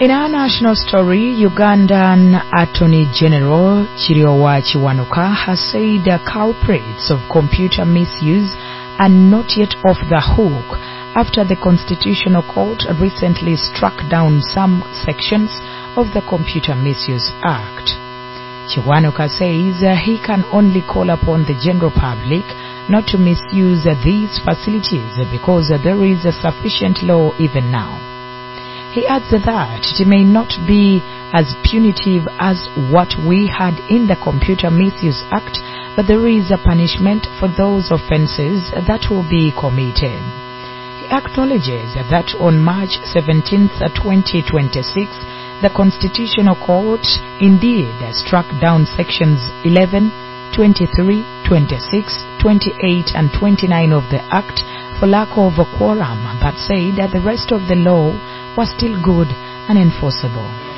In our national story, Ugandan Attorney General Chiriowa Kiwanuka has said culprits of computer misuse are not yet off the hook after the Constitutional Court recently struck down some sections of the Computer Misuse Act. Kiwanuka says he can only call upon the general public not to misuse these facilities because there is a sufficient law even now. He adds that it may not be as punitive as what we had in the Computer Misuse Act, but there is a punishment for those offences that will be committed. He acknowledges that on March 17, 2026, the Constitutional Court indeed struck down sections 11, 23, 26, 28 and 29 of the Act for lack of a quorum, but said that the rest of the law was still good and enforceable.